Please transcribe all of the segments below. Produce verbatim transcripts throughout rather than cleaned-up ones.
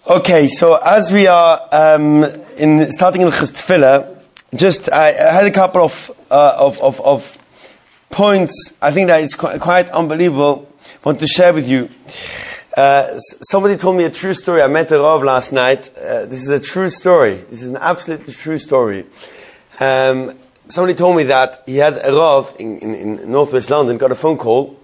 Okay, so as we are um, in starting in Hilchos Tefillah, just I, I had a couple of, uh, of of of points. I think that it's quite, quite unbelievable. I want to share with you. Uh, somebody told me a true story. I met a Rav last night. Uh, this is a true story. This is an absolutely true story. Um, somebody told me that he had a Rav in, in, in northwest London, got a phone call,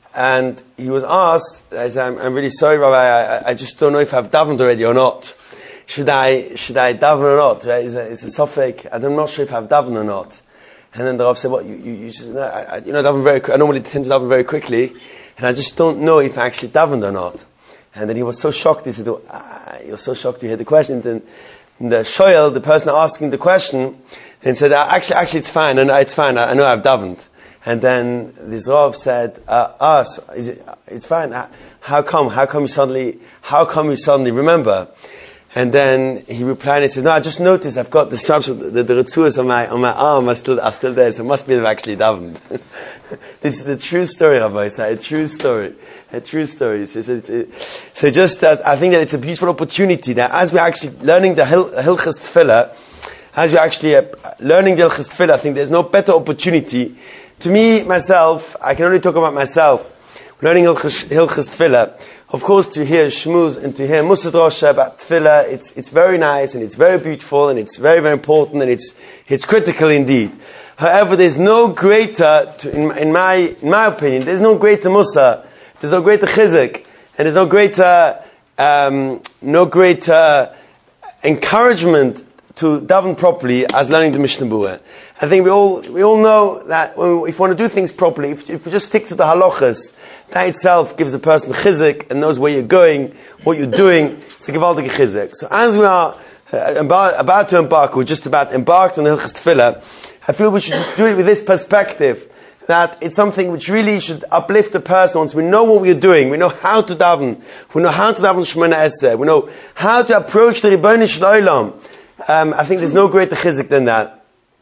and he was asked, I said, I'm, I'm really sorry, Rabbi, I, I just don't know if I've davened already or not. Should I should I daven or not? Right? It's a, it's a suffix. I'm not sure if I've davened or not. And then the Rav said, "What well, you, you you just no, I, you know daven very. I normally tend to daven very quickly, and I just don't know if I actually davened or not." And then he was so shocked. He said, oh, ah, "He was so shocked to hear the question." Then the shoyel, the person asking the question, then said, ah, "Actually, actually, it's fine. I know it's fine. I, I know I've davened." And then this Rav said, uh, "Ah, so is it? It's fine. How come? How come you suddenly? How come you suddenly remember?" And then he replied and said, "No, I just noticed I've got the straps of the, the, the retzuas on my on my arm are still are still there, so it must be they've actually davened." This is a true story, Rabbi. It's a true story, a true story. So, so, it, so just that I think that it's a beautiful opportunity that as we're actually learning the Hil, Hilchos Tefillah, as we're actually uh, learning the Hilchos Tefillah, I think there's no better opportunity. To me, myself, I can only talk about myself. Learning Hilchos Tefillah. Of course, to hear Shmuz and to hear Musad Rosh about Tefillah, it's it's very nice and it's very beautiful and it's very, very important and it's it's critical indeed. However, there's no greater, to, in, in my in my opinion, there's no greater Musa, there's no greater Chizuk, and there's no greater um, no greater encouragement to daven properly as learning the Mishnah Berurah. I think we all we all know that when we, if we want to do things properly, if, if we just stick to the halachas, that itself gives a person chizuk and knows where you're going, what you're doing. It's a gewaldige chizuk. So as we are uh, about, about to embark, we're just about embarked on the Hilchos Tefillah, I feel we should do it with this perspective, that it's something which really should uplift the person. Once we know what we're doing, we know how to daven, we know how to daven Shemona Esrei, we know how to approach the Ribbono Shel Olam. Um, I think there's no greater chizuk than that.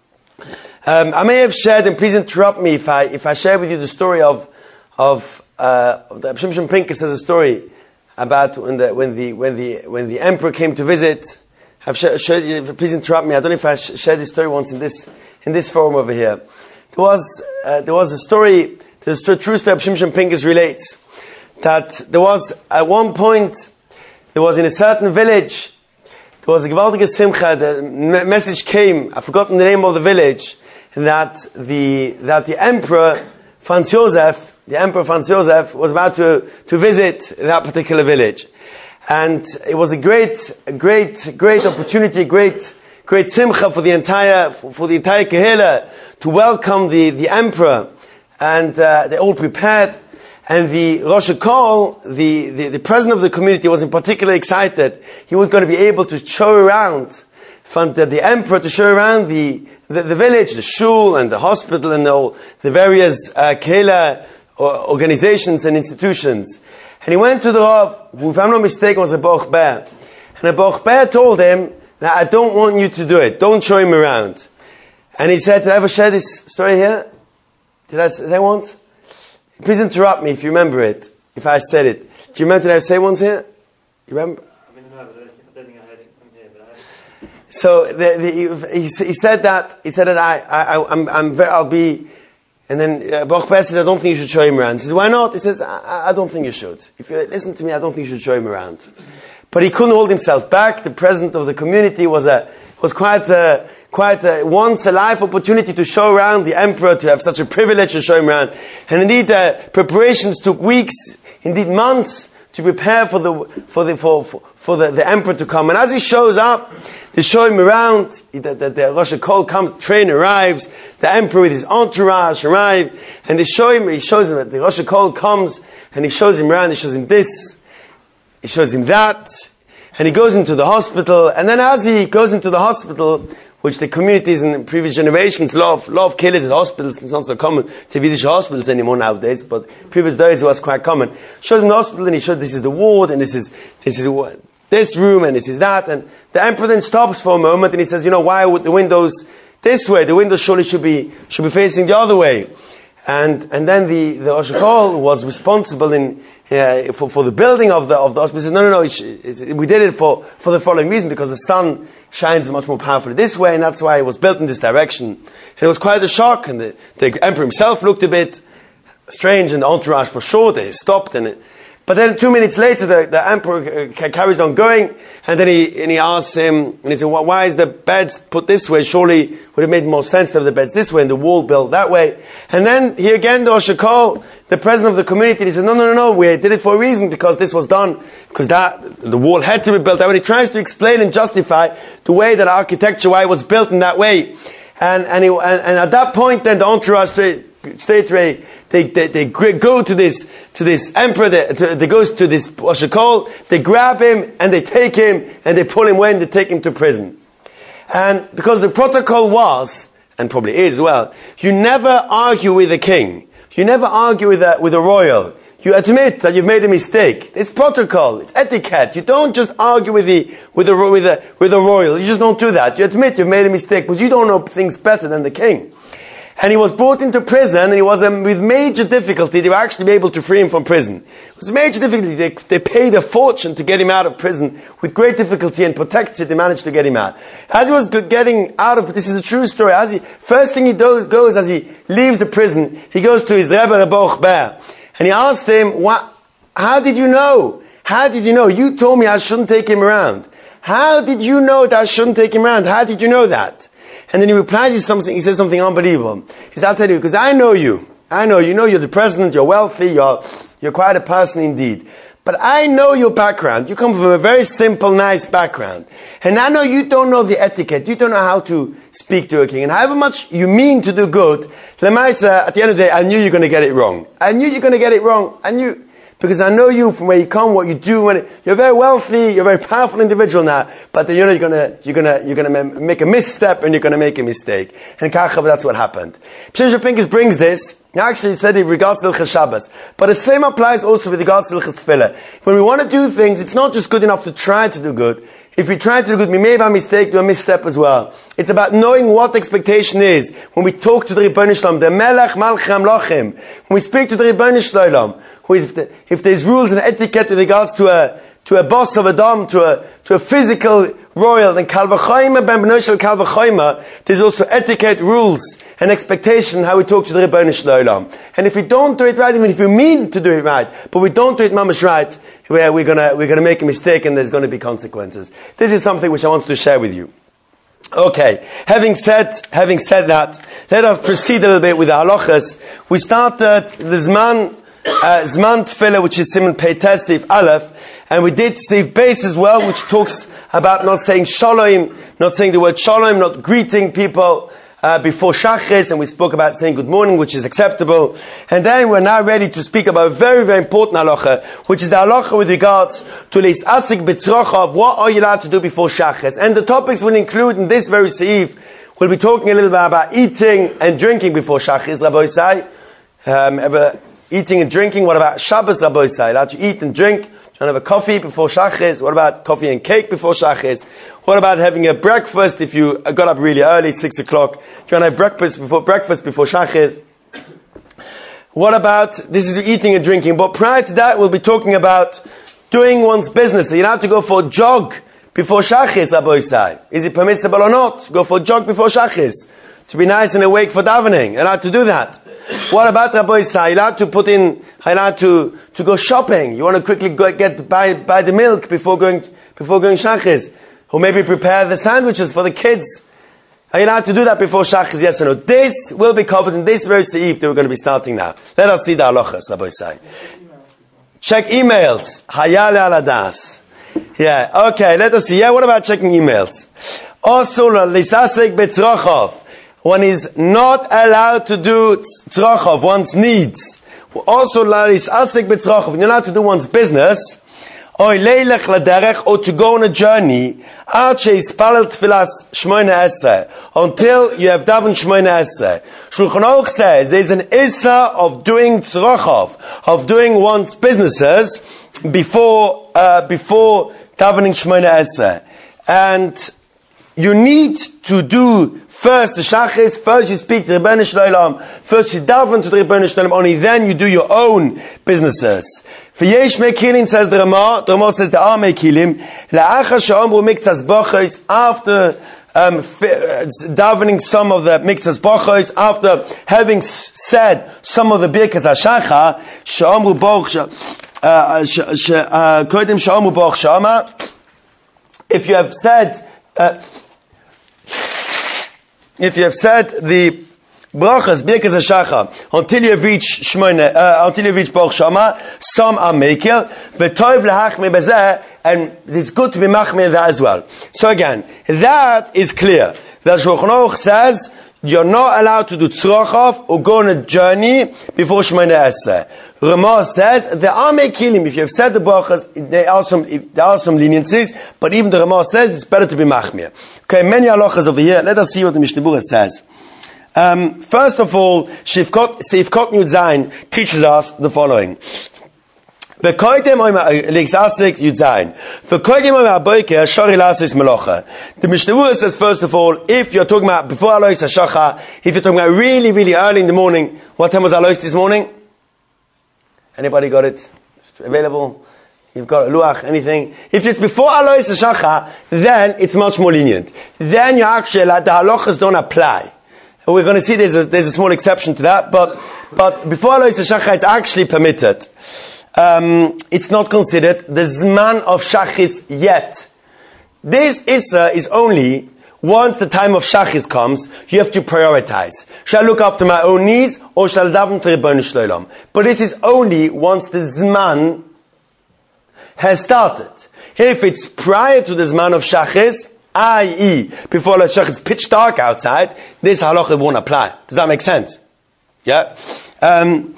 Um, I may have shared, and please interrupt me if I if I share with you the story of of uh, the Shimshon Pincus has a story about when the when the when the when the emperor came to visit. I've shared, shared, please interrupt me. I don't know if I sh- shared this story once in this in this forum over here. There was uh, there was a story. There's a true story. Shimshon Pincus relates that there was at one point there was in a certain village. There was a gewaltige simcha. The message came. I've forgotten the name of the village. That the that the emperor Franz Joseph, the emperor Franz Joseph, was about to to visit that particular village, and it was a great, a great, great opportunity, great, great simcha for the entire for, for the entire kehillah to welcome the the emperor, and uh, they all prepared. And the Rosh Kol, the, the, the president of the community, was in particular excited. He was going to be able to show around, the, the emperor to show around the, the, the village, the shul and the hospital and the, the various uh, kehillah organizations and institutions. And he went to the Rav, who, if I'm not mistaken, was a Baruch Ber. And the Baruch Ber told him that I don't want you to do it. Don't show him around. And he said, did I ever share this story here? Did I say once? Please interrupt me if you remember it, if I said it. Do you remember, did I say once here? You remember? I mean, no, but I don't think I heard it from here, but I... So, the, the, he, he said that, he said that I, I, I'm, I'm very, I'll be, and then uh, Baruch Ber said, I don't think you should show him around. He says, why not? He says, I, I don't think you should. If you listen to me, I don't think you should show him around. But he couldn't hold himself back. The president of the community was a, was quite a, quite a once a life opportunity to show around the emperor, to have such a privilege to show him around. And indeed, uh, preparations took weeks, indeed months, to prepare for the for the for for, for the, the emperor to come. And as he shows up, they show him around. He, the, the, the Rosh Kol comes, the train arrives, the emperor with his entourage arrive, and they show him. He shows him that the Rosh Kol comes, and he shows him around. He shows him this, he shows him that, and he goes into the hospital. And then as he goes into the hospital, which the communities in previous generations love, love killers in hospitals. It's not so common to visit hospitals anymore nowadays, but previous days it was quite common. Shows him the hospital and he shows this is the ward and this is this is this room and this is that. And the emperor then stops for a moment and he says, you know, why would the windows this way? The windows surely should be should be facing the other way. And and then the the Rosh Kol was responsible in yeah, for, for the building of the of the hospital. He said, no, no, no, it's, it's, we did it for, for the following reason, because the sun shines much more powerfully this way, and that's why it was built in this direction. And it was quite a shock, and the, the emperor himself looked a bit strange, and the entourage for sure, they stopped, and it, but then two minutes later, the, the emperor uh, carries on going, and then he and he asks him, and he said, well, why is the beds put this way? Surely would have made more sense to have the beds this way and the wall built that way. And then he again, the Rosh Kol, the president of the community, he says, no, no, no, no, we did it for a reason, because this was done, because that the wall had to be built that way. He tries to explain and justify the way that architecture, why it was built in that way. And and, he, and, and at that point, then the entourage straight, straight away, They, they, they go to this, to this emperor, they, to, they goes to this Rosh Kol, they grab him, and they take him, and they pull him away, and they take him to prison. And because the protocol was, and probably is as well, you never argue with a king. You never argue with a, with a royal. You admit that you've made a mistake. It's protocol. It's etiquette. You don't just argue with the, with the, with the, with the royal. You just don't do that. You admit you've made a mistake, because you don't know things better than the king. And he was brought into prison, and he was um, with major difficulty. They were actually able to free him from prison. It was major difficulty. They, they paid a fortune to get him out of prison. With great difficulty and protected, they managed to get him out. As he was getting out of, this is a true story. As he, first thing he do, goes as he leaves the prison, he goes to his Rebbe Rebbe Ber, and he asked him, "What? How did you know? How did you know? You told me I shouldn't take him around. How did you know that I shouldn't take him around? How did you know that?" And then he replies to something, he says something unbelievable. He says, I'll tell you, because I know you. I know you. You know you're the president, you're wealthy, you're, you're quite a person indeed. But I know your background. You come from a very simple, nice background. And I know you don't know the etiquette. You don't know how to speak to a king. And however much you mean to do good, Lemaisa, at the end of the day, I knew you're going to get it wrong. I knew you're going to get it wrong. I knew. Because I know you from where you come, what you do. When it, you're very wealthy, you're a very powerful individual now. But you know you're gonna, you're gonna, you're gonna make a misstep, and you're gonna make a mistake. And Kachav, that's what happened. Pshimshon Pincus brings this. He actually said it regards to Hilchos Shabbos, but the same applies also with regards to Hilchos Tefillah. When we want to do things, it's not just good enough to try to do good. If we try to do good, we may by mistake do a misstep as well. It's about knowing what the expectation is. When we talk to the Ribbono Shel Olam, the Melech Malchei Hamlochim, when we speak to the Ribbono Shel Olam, who is, if, the, if there's rules and etiquette with regards to a to a boss of a dom, to a to a physical royal, then Kal V'chomer ben Bnei Shel Kal V'chomer, there's also etiquette, rules, and expectation how we talk to the Ribbono Shel Olam. And if we don't do it right, even if we mean to do it right, but we don't do it mamash right, we're, we're gonna we're gonna make a mistake, and there's going to be consequences. This is something which I wanted to share with you. Okay, having said having said that, let us proceed a little bit with the halachas. We started the Zman uh, Zman Tefillah, which is Siman Pei Tes Seif Aleph, and we did Seif Beis as well, which talks about not saying Shalom, not saying the word Shalom, not greeting people uh, before Shachris, and we spoke about saying good morning, which is acceptable. And then we're now ready to speak about a very, very important halacha, which is the halacha with regards to Leis Asik B'tzrochav, what are you allowed to do before Shachris? And the topics will include in this very Seif, we'll be talking a little bit about eating and drinking before Shachris, Rabbi Isai. Um, eating and drinking, what about Shabbos, Rabbi Isai? Allowed to eat and drink? Trying to have a coffee before Shachris? What about coffee and cake before Shachris? What about having a breakfast if you got up really early, six o'clock? Trying to have breakfast before breakfast before Shachris? What about, this is eating and drinking, but prior to that we'll be talking about doing one's business. Are you allowed to go for a jog before Shachris, Rabbi Isai? Is it permissible or not? Go for a jog before Shachris? To be nice and awake for davening. Allowed to do that. What about Rabbi Isai? Allowed to put in, allowed to, to go shopping. You want to quickly go get, buy, buy the milk before going, before going Shachris. Or maybe prepare the sandwiches for the kids. Are you allowed to do that before Shachris? Yes or no? This will be covered in this very Seif that we're going to be starting now. Let us see the halachas, Rabbi Isai. Check emails. Hayale aladas. Yeah, okay, let us see. Yeah, what about checking emails? Also, lisasek betzrochov. One is not allowed to do tzrochov, one's needs. Also, laris asik betzrochov. You're allowed to do one's business. Or leilech laderech, or to go on a journey. Arche ispalel tfilas shmoina esrei, until you have daven shmoina esrei. Shulchan Aruch says there's an issa of doing tzrochov, of doing one's businesses before uh, before davening shmoina esrei. And you need to do first the shachris, first you speak to the Rebbeinu Shloim, first you daven to the Rebbeinu Shloim, only then you do your own businesses. For yesh mekilim, says the Ramah, the Ramah says there are mekilim, la'achar she'omru miktas bochos, after um, davening some of the miktas bochos, after having said some of the birkas hashachar, she'omru boch, kodim she'omru boch shama, if you have said, uh, if you have said the brachas, birkas hashachar, until you reach shmona, uh, until you reach Baruch Shama, some are mekel, v'tov lahachmir bezeh, and it's good to be machmir that as well. So again, that is clear. The Shulchan Aruch says you're not allowed to do tzrochov or go on a journey before Shmona Esrei. Ramah says there are mekilim. If you have said the brachas, there are some there are some leniencies, but even the Ramah says it's better to be machmir. Okay, many halachas over here. Let us see what the Mishnah Berurah says. Um, first of all, Sivkot Yud Zayin teaches us the following. The Mishnah Berurah says, first of all, if you're talking about before Alois HaShachar, if you're talking about really, really early in the morning, what time was Alois this morning? Anybody got it available? You've got a luach, anything? If it's before Alois HaShachar, then it's much more lenient. Then you actually, the halachas don't apply. We're going to see there's a, there's a small exception to that, but, but before Alois HaShachar, it's actually permitted. Um, it's not considered the Zman of Shachis yet. This Issa is only once the time of Shachis comes, you have to prioritize. Shall I look after my own needs or shall I daven to Rebbeinu Shloim? But this is only once the Zman has started. If it's prior to the Zman of Shachis, that is, before the Shachis it's pitch dark outside, this halacha won't apply. Does that make sense? Yeah? Um,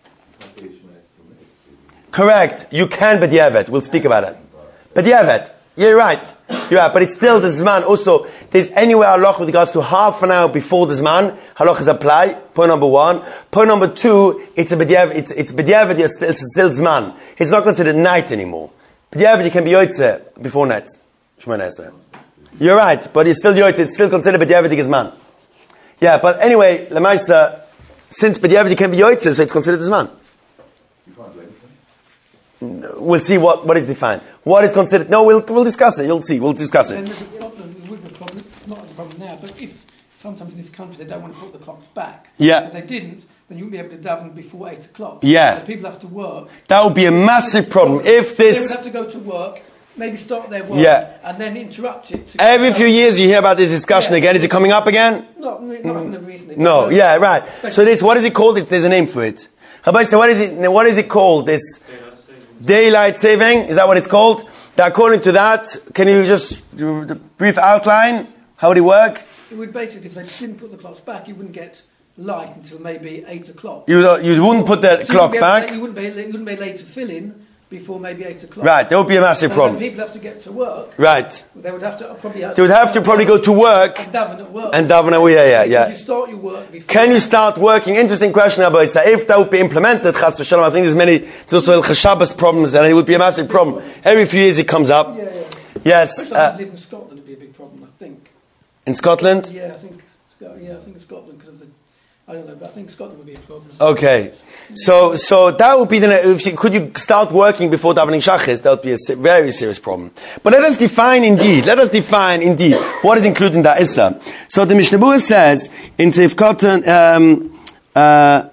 Correct. You can b'diavad. We'll speak about it. B'diavad. You're right. You're right. But it's still the Zman. Also, there's anywhere halach with regards to half an hour before the Zman. Halachas apply. Point number one. Point number two, it's a b'diavad. It's, it's b'diavad. It's still, it's still Zman. It's not considered night anymore. B'diavad, you can be yotzeh before night. Shemona Esrei. You're right. But it's still yotzeh. It's still considered b'diavad Zman. Yeah, but anyway, Lamaisa, since b'diavad you can be yotzeh, so it's considered Zman. We'll see what, what is defined. What is considered... No, we'll we'll discuss it. You'll see. We'll discuss it. And the problem with the problem, not the problem now, but if sometimes in this country they don't want to put the clocks back. Yeah. If they didn't, then you wouldn't be able to daven before eight o'clock. Yeah. So people have to work. That would be a massive problem. If this... They would have to go to work, maybe start their work, yeah. and then interrupt it. Every few years you hear about this discussion yeah. again. Is it coming up again? Not, not mm. recently. No, yeah, right. So this, what is it called? It, there's a name for it. Rabbi, so what is it, what is it called? This... Daylight saving, is that what it's called? That according to that, can you just do a brief outline? How would it work? It would basically, if they didn't put the clocks back, you wouldn't get light until maybe eight o'clock. You you wouldn't put the so clock back? To, you, wouldn't be, you wouldn't be able to fill in before maybe eight o'clock. Right, that would be a massive so problem. Then people have to get to work. Right. They would have to probably have They would have to probably go to work. And daven at work. And daven at work, yeah, yeah, yeah. You start your work before. Can you start working? Interesting question, Rabbi. So if that would be implemented, Chas v'Shalom, I think there's many, there's also El Chashabas problems, and it would be a massive problem. Every few years it comes up. Yeah, yeah. Yes. Especially Uh, if you live in Scotland, it'd be a big problem, I think. in Scotland? Yeah, I think, yeah, I think Scotland, because of the, I don't know, but I think Scotland would be a problem. Okay. So, so that would be the, if you, could you start working before davening Shachris? That would be a se- very serious problem. But let us define indeed, let us define indeed what is included in that Issa. So the Mishnah Berurah says in Sivkot, um, uh,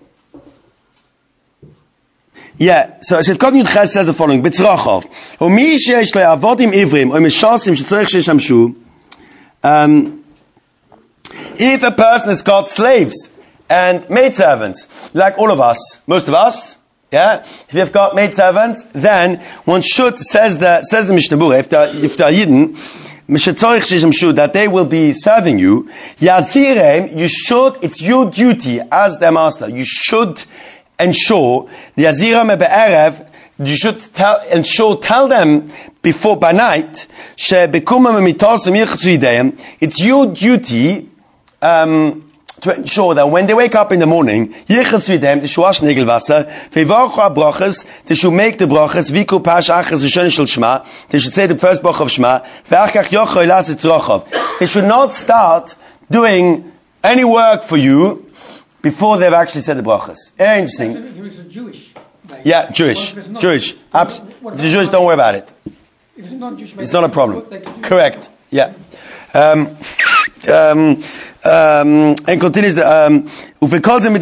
yeah, so Sivkot Yud Ches says the following, B'tzrochov, O mi sheyesh lo avodim ivrim, o mishasim shetzorech sheshamshu, um, if a person has got slaves, and maidservants, like all of us, most of us, yeah. If you've got maidservants, then one should, says the says the Mishnah Berurah, if they're if they're Yidden, that they will be serving you. Yazirem, you should. It's your duty as their master. You should ensure Yazirem be'erev. You should tell ensure tell them before by night. It's your duty. Um, to ensure that when they wake up in the morning, yichas videm they should wash negelwasser, veivarchu brachas they should make the brachas viku pash achas rishon shel shema they should say the first brach of shema ve'achach yochol lasit tzrochav. They should not start doing any work for you before they've actually said the brachas. Very interesting. If it's a Jewish baby. Yeah, Jewish, What if it's not? Jewish. Abs- What if about the Jewish, don't worry about it. If it's not Jewish, It's not a problem. they can do Correct. Yeah. Um, um, um, and continues the um, he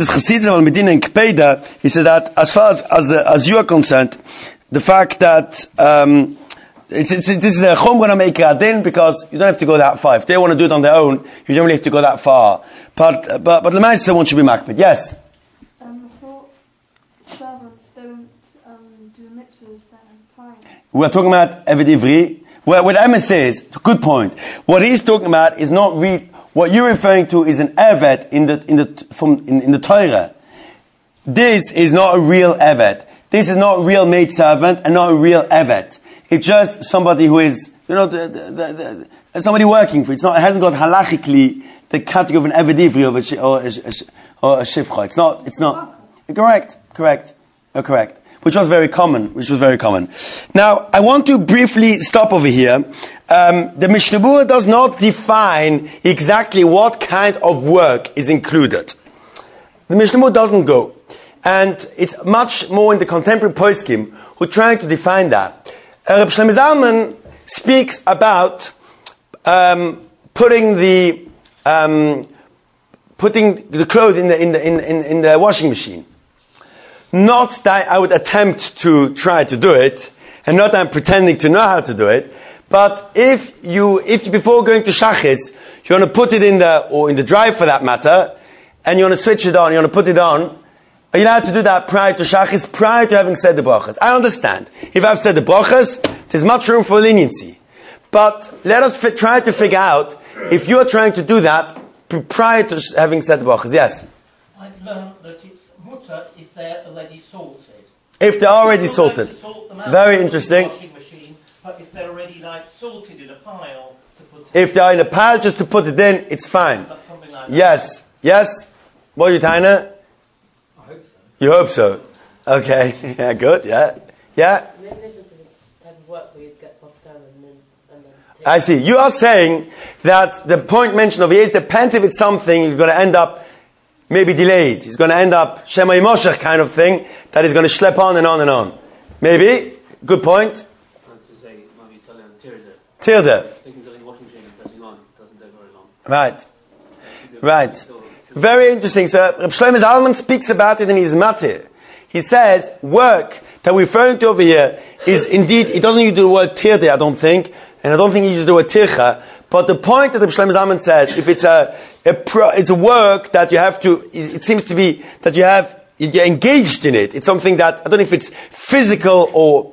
said that as far as as, the, as you are concerned, the fact that um, it's, it's, this is a chomra make adin because you don't have to go that far. If they want to do it on their own, you don't really have to go that far. But but but the master one should be makbid. Yes. Um, I thought servants don't um, do mitzvahs that have time. We're talking about Eved Ivri. Well, what Emma says, it's a good point. What he's talking about is not read. What you're referring to is an Eved in the in the from in, in the Torah. This is not a real Eved. This is not a real maid servant and not a real Eved. It's just somebody who is, you know, the, the, the, the, somebody working for. It's not. It hasn't got halachically the category of an Eved Ivri or a, or a, or a shifcha. It's not. It's not. Correct. Correct. You're correct. Which was very common, which was very common. Now, I want to briefly stop over here. Um, the Mishnah Berurah does not define exactly what kind of work is included. The Mishnah Berurah doesn't go. And it's much more in the contemporary poskim who are trying to define that. Uh, Reb Shlomo Zalman speaks about um, putting the um, putting the clothes in the in the in, in, in the washing machine. Not that I would attempt to try to do it, and not that I'm pretending to know how to do it, but if you, if you, before going to shachis, you want to put it in the, or in the drive for that matter, and you want to switch it on, you want to put it on, are you allowed to do that prior to shachis, prior to having said the brachas? I understand. If I've said the brachas, there's much room for leniency. But let us fi- try to figure out if you're trying to do that prior to sh- having said the brachas. Yes? I've learned that it's mutter if they're already salted. If they're already You're salted. going to salt them out Very of the interesting. washing machine, but if they're already like salted in a pile to put If they're in a pile, just to put it in, it's fine. something like that. Yes. Yes? What are you, Taina? I hope so. You hope so. Okay. Yeah, good. Yeah. Yeah. Maybe there's been some type of work where you'd get popped down and then, and then take I see. You are saying that the point mentioned over here is depends if it's something you're going to end up maybe delayed. It's going to end up Shema Yimoshech kind of thing that is going to schlep on and on and on. Maybe. Good point. I have to say, it might be Italian tirde. Tirde. Taking the washing machine and pressing on doesn't take very long. Right. Right. Very interesting. So Reb Shlomo Zalman speaks about it in his Matir. He says work that we're referring to over here is indeed, he doesn't use the word tirde, I don't think, and I don't think he uses the word tircha, but the point that Reb Shlomo Zalman says, if it's a, a pro, it's a work that you have to, it seems to be that you have, you're engaged in it. It's something that, I don't know if it's physical or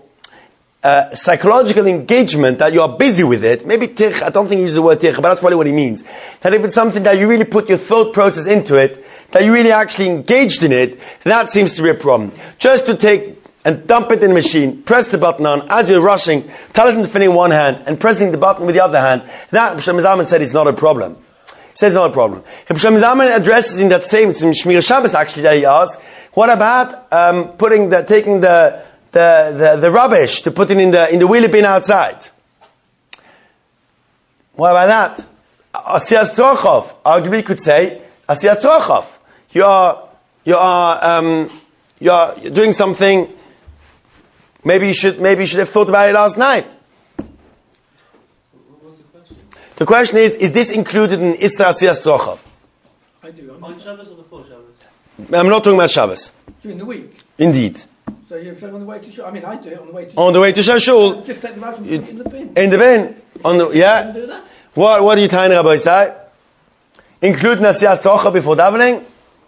uh, psychological engagement that you are busy with it. Maybe tircha, I don't think he uses the word tircha, but that's probably what he means. That if it's something that you really put your thought process into it, that you really actually engaged in it, that seems to be a problem. Just to take and dump it in the machine, press the button on, as you're rushing, talisman filling in one hand, and pressing the button with the other hand, that, Reb Shlomo Zalman said, is not a problem. He says it's not a problem. Reb Shlomo Zalman addresses in that same, it's in Shmir Shabbos actually, that he asks, what about um, putting the, taking the, the, the, the rubbish to put it in the, in the wheelie bin outside? What about that? Asiyas Trochov. Arguably you could say, Asiyas Trochov. You are, you are, um, you are doing something, maybe you should, maybe you should have thought about it last night. What was the question? The question is, is this included in Isra Asiyas Trochov? I do. I'm On Shabbos or before Shabbos? I'm not talking about Shabbos. during the week. Indeed. So you're on the way to shul. I mean, I do it on the way to On the way to Shashul, Just take the mouse and put it in the bin. in the bin. On the, You yeah. can do that. What, what do you tell Rabbi say? Include Nasiyas Trocha before davening?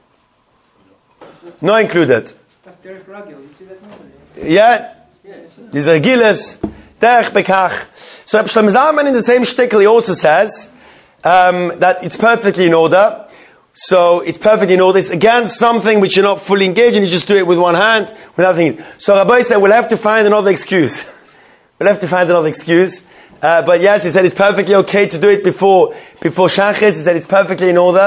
No included. That's Derek Ragil. You do that normally. Yeah? Yes. These are Gilas, Derech Bekach. So Reb Shlomo Zalman in the same shtickle he also says um, that it's perfectly in order. So it's perfectly in order. It's again something which you're not fully engaged in. You just do it with one hand, without thinking. So Rabbi said we'll have to find another excuse. We'll have to find another excuse. Uh, but yes, he said it's perfectly okay to do it before before Shachris. He said it's perfectly in order.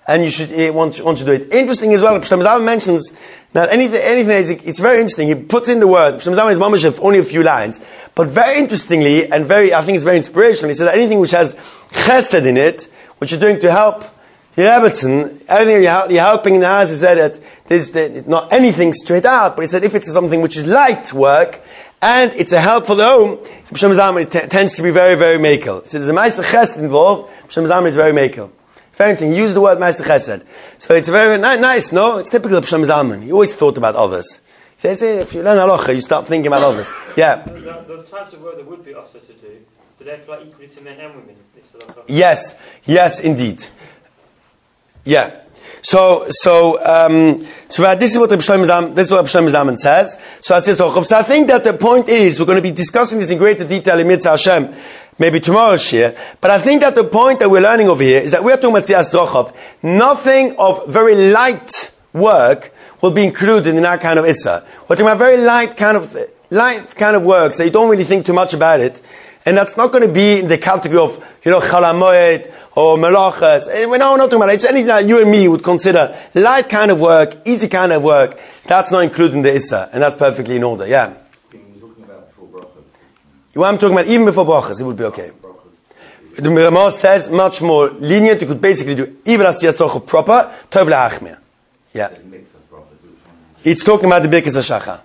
and you should uh, want, want to do it. Interesting as well, Shlomo Zalman mentions, now anything, anything is, it's very interesting, he puts in the word, Shlomo Zalman is mamash only a few lines, but very interestingly, and very, I think it's very inspirational, he says that anything which has chesed in it, which you're doing to help your Rebbetzin, everything you're, you're helping in the house, he said that there's, there's not anything straight out, but he said if it's something which is light work, and it's a help for the home, Shlomo Zalman t- tends to be very, very makel. He said there's a ma'aser chesed involved, Shlomo Zalman is very makel. Very interesting. He used the word ma'aser chesed. So it's very ni- nice, no? It's typical of Shlomo Zalman. He always thought about others. He says, hey, if you learn halacha, you start thinking about others. Yeah. The, the types of work that would be usher to do, do they apply equally to men and women? Yes. Yes, indeed. Yeah. So, so, um, so uh, this is what Reb Shlomo Zalman, this is what Reb Shlomo Zalman says. So I says, so I think that the point is, we're going to be discussing this in greater detail in Mitzvah Hashem, maybe tomorrow's year. But I think that the point that we're learning over here is that we are talking about Tziyas Drochav. Nothing of very light work will be included in our kind of Issa. We're talking about very light kind of, light kind of works that you don't really think too much about it. And that's not going to be in the category of, you know, Chalamoyed or Melachas. We're not talking about it. It's anything that you and me would consider light kind of work, easy kind of work. That's not included in the Issa. And that's perfectly in order, yeah. You're talking about before brachas. What I'm talking about, even before brachas, it would be okay. The Ramah says much more lenient. You could basically do even as Tziyas proper, Tov le'achmir. Yeah. It's talking about the Birkas HaShachar.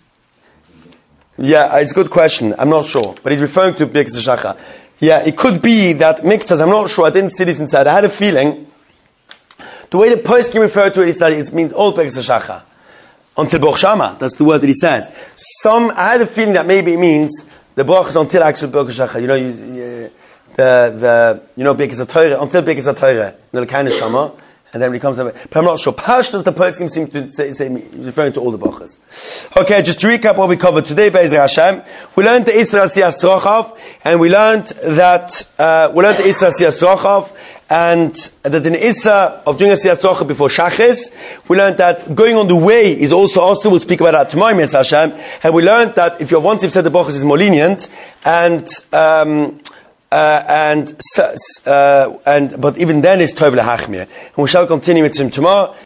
Yeah, it's a good question. I'm not sure. But he's referring to Birkas HaShachar. Yeah, it could be that mixtas, I'm not sure, I didn't see this inside. I had a feeling, the way the Poskim refer to it is that it means all Birkas HaShachar. Until Baruch Shama, that's the word that he says. Some, I had a feeling that maybe it means the brachas until actual Birkas HaShachar. You know, you, you, the, the, you know, Birkas HaTorah, until Birkas HaTorah. You know, the kind of Shama. And then when he comes up, but I'm not sure. Pashtus, the Poskim seem to say, say, referring to all the brachas. Okay, just to recap what we covered today, Be'ezer Hashem, we learned the Isra Tziyas Drochav, and we learned that, uh, we learned the Isra Tziyas Drochav, and that in Issa of doing a Tziyas Drochav before Shachis, we learned that going on the way is also also, we'll speak about that tomorrow, Be'ezer Hashem, and we learned that if you have once you've said the brachas is more lenient, and, um, Uh, and, uh, and, but even then it's Tov le'achmir. And we shall continue with him tomorrow.